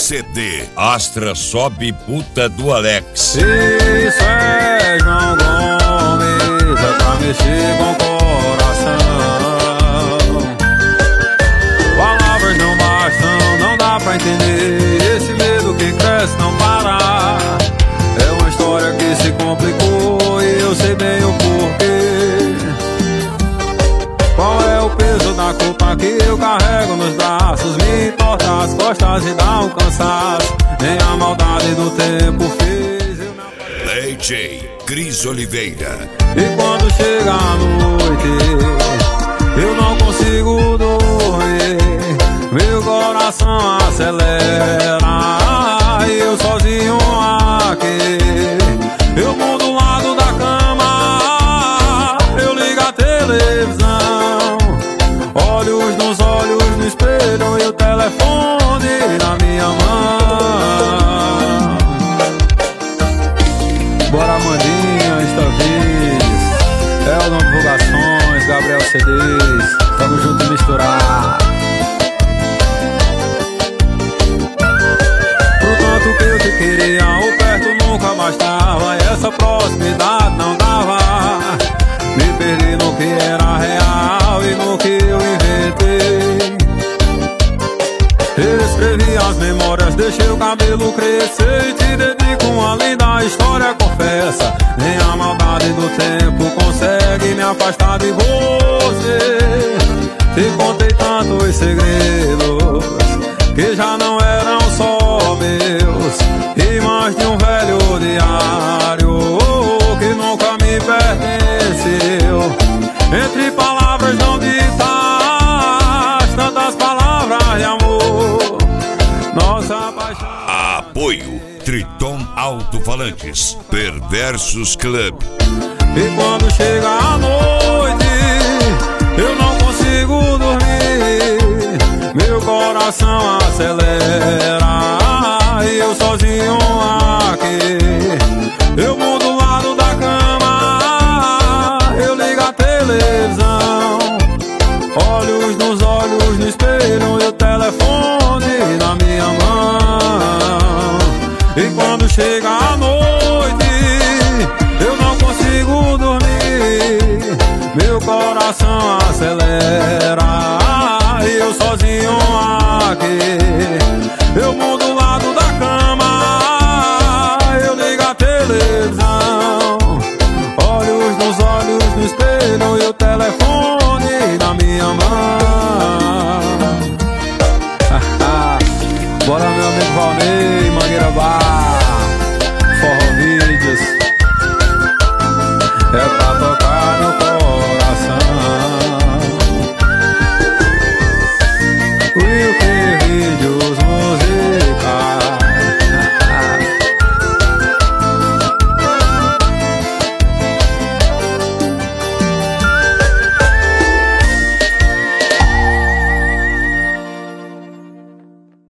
CD Astra Sobe Puta do Alex. Isso é João Gomes, é pra mexer com o coração. Palavras não bastam, não dá pra entender. Esse medo que cresce não para. É uma história que se complicou e eu sei bem o porquê. Qual é o peso da culpa que eu carrego nos braços? Me importa as costas e dá um cansaço. Nem a maldade do tempo fez eu me DJ Cris Oliveira. E quando chega a noite eu não consigo dormir. Meu coração acelera e eu sozinho aqui. Eu mudo o lado da cama, eu ligo a televisão. Olhos nos olhos no espelho e o telefone na minha mão. Bora Mandinha, Instavis, Eldon Divulgações, Gabriel CDs, tamo junto e misturar. Pro tanto que eu te queria, o perto nunca bastava e essa proximidade não dava. Me perdi no que era real e no que eu inventei. Escrevi as memórias, deixei o cabelo crescer e te dedico uma linda história, confessa. Nem a maldade do tempo consegue me afastar de você. Te contei tantos segredos que já não eram só meus, e mais de um velho diário que nunca me pertenceu. Entre palavras não ditas, tantas palavras de amor. Nossa paixão. Apoio Triton Alto-Falantes, Perversos Club. E quando chega a noite eu não consigo dormir. Meu coração acelera e eu sozinho aqui. Eu mudo o lado da cama, eu ligo a televisão. Olhos nos olhos no espelho e o telefone na minha mão. E quando chega a noite eu não consigo dormir. Meu coração acelera e eu sozinho aqui. Eu mudo o lado da cama, eu ligo a televisão. Olhos nos olhos no espelho e o telefone na minha mão. Bora meu amigo Valnei,